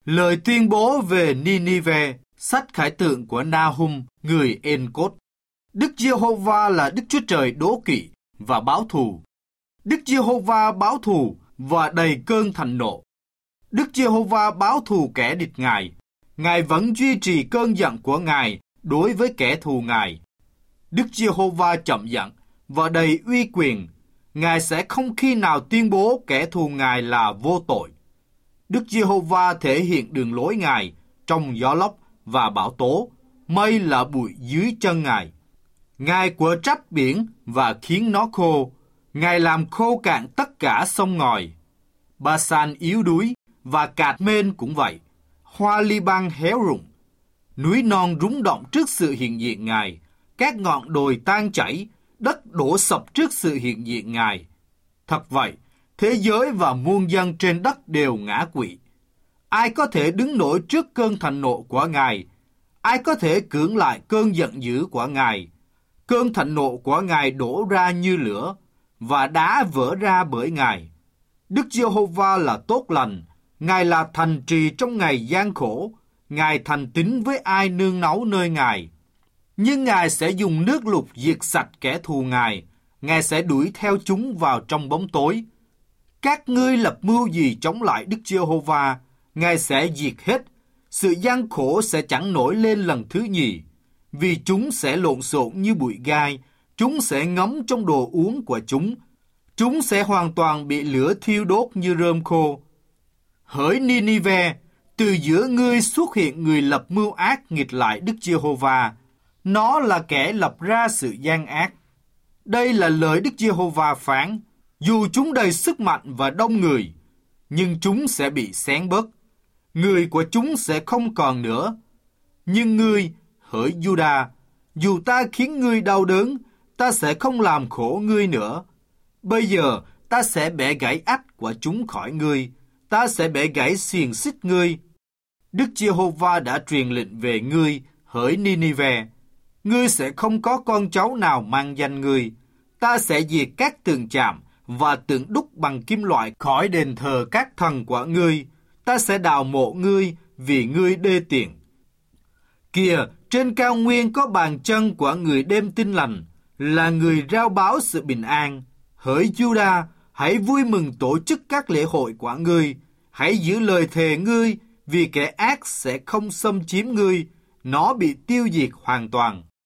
Lời tuyên bố về Ninive, sách khải tượng của Nahum, người En-cốt. Đức Giê-hô-va là Đức Chúa Trời đố kỵ và báo thù. Đức Giê-hô-va báo thù và đầy cơn thạnh nộ. Đức Giê-hô-va báo thù kẻ địch Ngài. Ngài vẫn duy trì cơn giận của Ngài đối với kẻ thù Ngài. Đức Giê-hô-va chậm giận và đầy uy quyền. Ngài sẽ không khi nào tuyên bố kẻ thù Ngài là vô tội. Đức Giê-hô-va thể hiện đường lối Ngài trong gió lốc và bão tố. Mây là bụi dưới chân Ngài. Ngài quở trách biển và khiến nó khô. Ngài làm khô cạn tất cả sông ngòi. Ba-san yếu đuối và Cạt Mên cũng vậy. Hoa Li-bang héo rụng. Núi non rúng động trước sự hiện diện Ngài. Các ngọn đồi tan chảy, đất đổ sập trước sự hiện diện Ngài. Thật vậy, thế giới và muôn dân trên đất đều ngã quỵ. Ai có thể đứng nổi trước cơn thạnh nộ của Ngài? Ai có thể cưỡng lại cơn giận dữ của Ngài? Cơn thạnh nộ của Ngài đổ ra như lửa, và đá vỡ ra bởi Ngài. Đức Giê-hô-va là tốt lành, Ngài là thành trì trong ngày gian khổ, Ngài thành tín với ai nương náu nơi Ngài. Nhưng Ngài sẽ dùng nước lụt diệt sạch kẻ thù Ngài, Ngài sẽ đuổi theo chúng vào trong bóng tối. Các ngươi lập mưu gì chống lại Đức Giê-hô-va, Ngài sẽ diệt hết. Sự gian khổ sẽ chẳng nổi lên lần thứ nhì, vì chúng sẽ lộn xộn như bụi gai, chúng sẽ ngấm trong đồ uống của chúng sẽ hoàn toàn bị lửa thiêu đốt như rơm khô. Hỡi Ninive, từ giữa ngươi xuất hiện người lập mưu ác nghịch lại Đức Giê-hô-va. Nó là kẻ lập ra sự gian ác. Đây là lời Đức Giê-hô-va phán. Dù chúng đầy sức mạnh và đông người, nhưng chúng sẽ bị xén bớt. Người của chúng sẽ không còn nữa. Nhưng ngươi, hỡi Giu-đa, dù ta khiến ngươi đau đớn, ta sẽ không làm khổ ngươi nữa. Bây giờ ta sẽ bẻ gãy ách của chúng khỏi ngươi, ta sẽ bẻ gãy xiềng xích ngươi. Đức Giê-hô-va đã truyền lệnh về ngươi, hỡi Ninive. Ngươi sẽ không có con cháu nào mang danh ngươi. Ta sẽ diệt các tượng chạm và tượng đúc bằng kim loại khỏi đền thờ các thần của ngươi. Ta sẽ đào mộ ngươi vì ngươi đê tiện. Kìa, trên cao nguyên có bàn chân của người đem tin lành, là người rao báo sự bình an. Hỡi Giu-đa, hãy vui mừng tổ chức các lễ hội của ngươi. Hãy giữ lời thề ngươi, vì kẻ ác sẽ không xâm chiếm ngươi, nó bị tiêu diệt hoàn toàn.